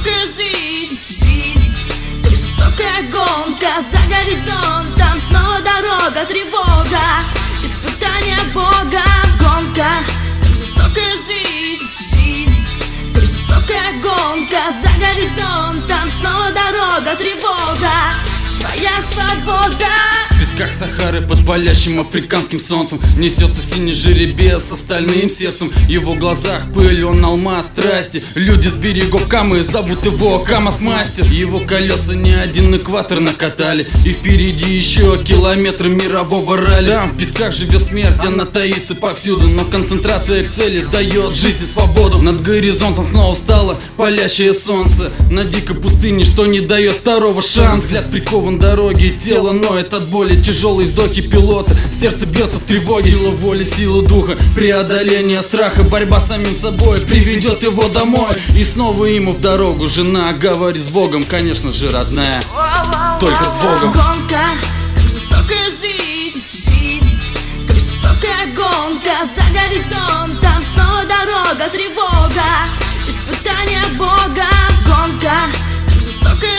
жестокая жизнь, как жестокая гонка за горизонтом. Снова дорога, тревога, испытание Бога. Гонка, как жестокая жизнь, как жестокая гонка за горизонтом. Снова дорога, тревога, твоя свобода. В песках Сахары под палящим африканским солнцем несется синий жеребец с стальным сердцем. В его глазах пыль, он алмаз страсти. Люди с берегов Камы зовут его Камаз-мастер. Его колеса не один экватор накатали, и впереди еще километры мирового ралли. Там в песках живет смерть, она таится повсюду, но концентрация к цели дает жизнь и свободу. Над горизонтом снова встало палящее солнце. На дикой пустыне, что не дает второго шанса. Взгляд прикован дороги, тело ноет от боли. Тяжелые вздохи пилота, сердце бьется в тревоге. Сила воли, сила духа, преодоление страха. Борьба с самим собой приведет его домой. И снова ему в дорогу жена говорит с Богом, конечно же, родная, только с Богом. Гонка, как жестокая жизнь, как жестокая гонка за горизонтом. Снова дорога, тревога, испытание Бога. Гонка, как жестокая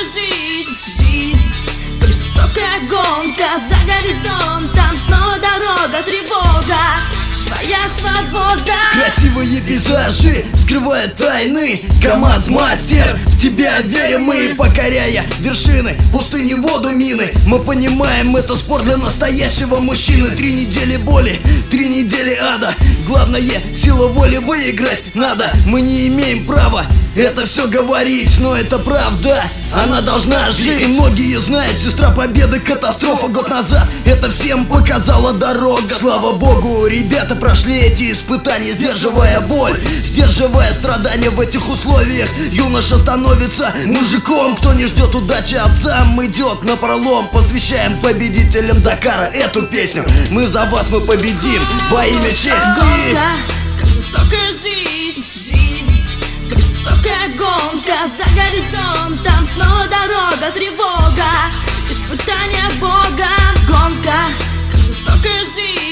жизнь, как жестокая гонка за горизонтом. Снова дорога, тревога, твоя свобода. Красивые пейзажи скрывают тайны. КамАЗ-мастер, в тебя верим мы, покоряя вершины, пустыни, воду, мины. Мы понимаем, это спорт для настоящего мужчины. 3 недели боли, 3 недели ада. Главное, сила воли выиграть надо. Мы не имеем права это все говорить, но это правда, она должна жить. И многие знают, сестра победы, катастрофа год назад. Это всем показала дорога. Слава богу, ребята прошли эти испытания, сдерживая боль, сдерживая страдания в этих условиях. Юноша становится мужиком, кто не ждет удачи, а сам идет напролом. Посвящаем победителям Дакара эту песню. Мы за вас, мы победим во имя чести. Гонка, как жестокая жизнь, как жестокая гонка за горизонтом. Снова дорога, тревога, испытание Бога. Гонка, как жестокая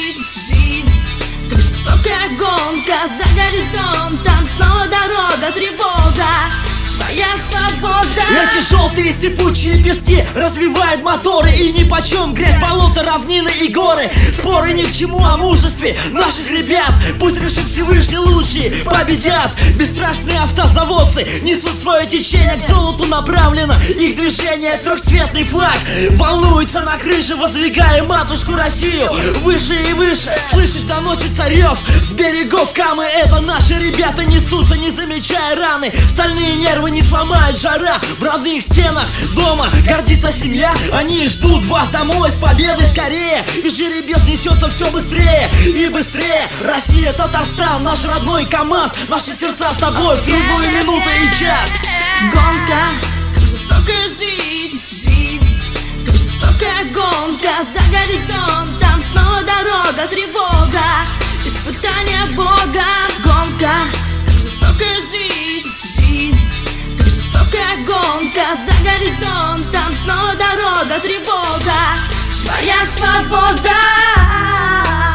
жизнь, как жестокая гонка за горизонтом. Снова дорога, тревога, твоя свобода. Эти желтые сыпучие пески развивают моторы, и нипочем грязь, болота, равнины и горы. Споры ни к чему о мужестве наших ребят. Пусть решит Всевышний, лучшие победят. Бесстрашные автозаводцы несут свое течение, к золоту направлено их движение. Трехцветный флаг волнуется на крыше, воздвигая матушку Россию выше и выше. Слышишь, доносится рев с берегов Камы. Это наши ребята несутся, не замечая раны. Стальные нервы не сломает жара. В родных стенах дома гордится семья. Они ждут вас домой с победой скорее. И жеребец несется все быстрее и быстрее. Россия, Татарстан, наш родной КамАЗ. Наши сердца с тобой в трудную минуту и час. Гонка, как жестокая жизнь, как жестокая гонка за горизонтом. Снова дорога, тревога, испытание Бога. Гонка, как жестокая жизнь, как жестокая гонка за горизонтом. Снова дорога, тревога, твоя свобода.